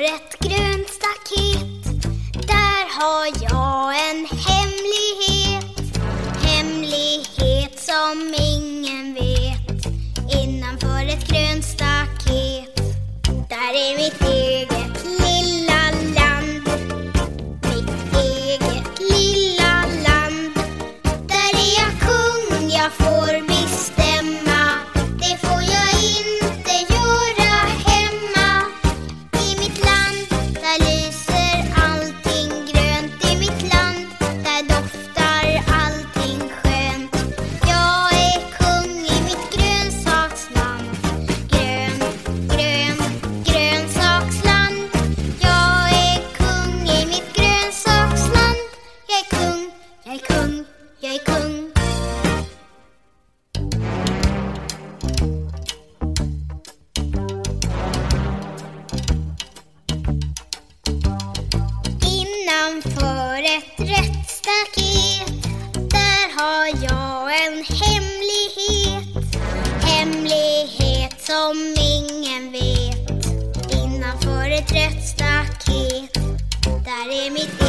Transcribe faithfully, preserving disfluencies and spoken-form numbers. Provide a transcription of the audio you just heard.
ett grönt staket, där har jag en hemlighet. Hemlighet som ingen vet. Innanför ett grönt staket, där är mitt eget lilla land. Mitt eget lilla land. Där är jag kung, jag får bestämma. Det får jag inte göra hemma. I mitt land, där lyser allting grönt. I mitt land, där doftar allting skönt. Jag är kung i mitt grönsaksland. Grön, grön, grönsaksland. Jag är kung i mitt grönsaksland. Jag är kung, jag är kung, jag är kung. Innanför ett rött staket, där har jag en hemlighet. Hemlighet som ingen vet. Innanför ett rött staket, där är mitt